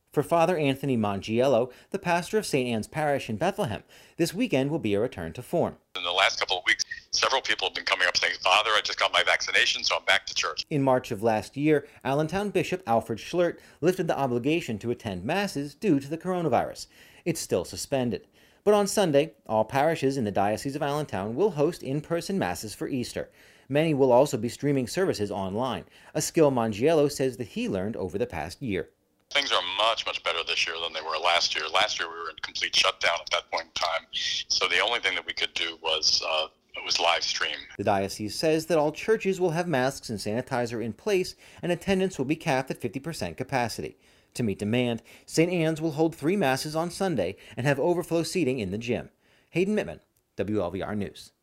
For Father Anthony Mangiello, the pastor of St. Anne's Parish in Bethlehem, this weekend will be a return to form. In the last couple of weeks, several people have been coming up saying, "Father, I just got my vaccination, so I'm back to church." In March of last year, Allentown Bishop Alfred Schlert lifted the obligation to attend masses due to the coronavirus. It's still suspended. But on Sunday, all parishes in the Diocese of Allentown will host in-person masses for Easter. Many will also be streaming services online, a skill Mangiello says that he learned over the past year. Things are much, much better this year than they were last year. Last year, we were in complete shutdown at that point in time. So the only thing that we could do was live stream. The diocese says that all churches will have masks and sanitizer in place, and attendance will be capped at 50% capacity. To meet demand, St. Anne's will hold 3 masses on Sunday and have overflow seating in the gym. Hayden Mittman, WLVR News.